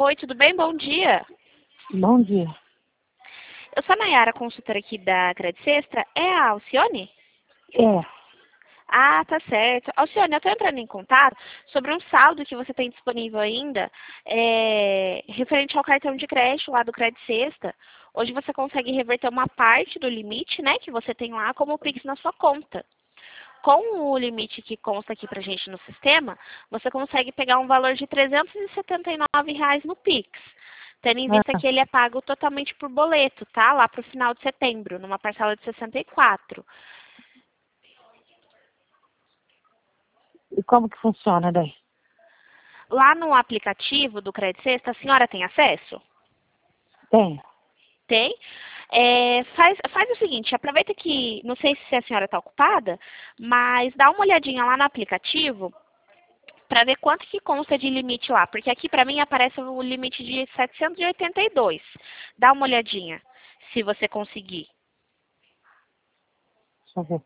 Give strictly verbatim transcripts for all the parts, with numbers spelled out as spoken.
Oi, tudo bem? Bom dia. Bom dia. Eu sou a Nayara, consultora aqui da Credit Sexta. É a Alcione? É. Ah, tá certo. Alcione, eu estou entrando em contato sobre um saldo que você tem disponível ainda, é, referente ao cartão de crédito lá do Credit Sexta. Hoje você consegue reverter uma parte do limite, né, que você tem lá como Pix na sua conta. Com o limite que consta aqui pra gente no sistema, você consegue pegar um valor de trezentos e setenta e nove reais no Pix. Tendo em vista Ah, que ele é pago totalmente por boleto, tá? Lá pro final de setembro, numa parcela de sessenta e quatro. e como que funciona daí? Lá no aplicativo do Credit Sexta, a senhora tem acesso? Tem. Tem. É, faz, faz o seguinte, aproveita que, não sei se a senhora está ocupada, mas dá uma olhadinha lá no aplicativo para ver quanto que consta de limite lá. Porque aqui para mim aparece o limite de setecentos e oitenta e dois. Dá uma olhadinha, se você conseguir. Deixa eu ver.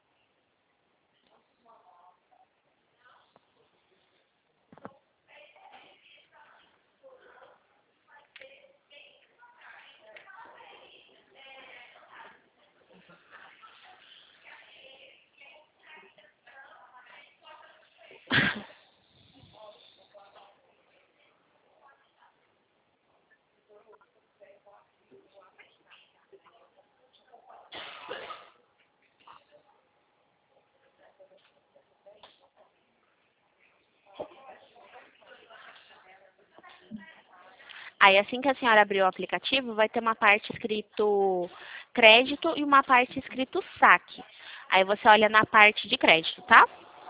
Aí assim que a senhora abrir o aplicativo, vai ter uma parte escrito crédito e uma parte escrito saque. Aí você olha na parte de crédito, tá?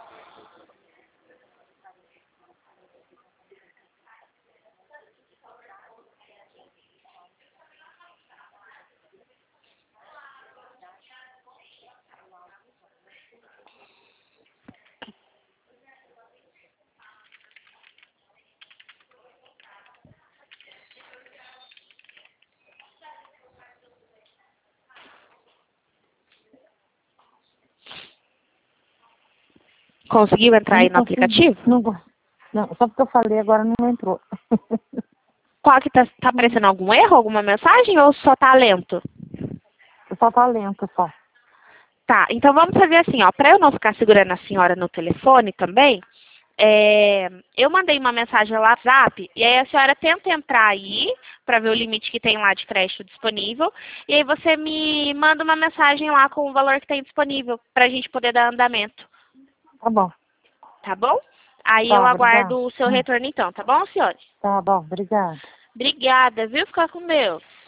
Conseguiu entrar Não aí no consegui. aplicativo? Não, go- não, só porque eu falei agora não entrou. Qual que tá, tá aparecendo algum erro, alguma mensagem ou só tá lento? Só tá lento, só. Tá, então vamos fazer assim, ó, para eu não ficar segurando a senhora no telefone também, é, eu mandei uma mensagem lá no WhatsApp e aí a senhora tenta entrar aí para ver o limite que tem lá de crédito disponível e aí você me manda uma mensagem lá com o valor que tem disponível para a gente poder dar andamento, Tá bom. tá bom? Aí eu Tá, obrigada. aguardo o seu Hum, retorno então, tá bom, senhora? Tá bom, obrigada. Obrigada, viu? Fica com Deus.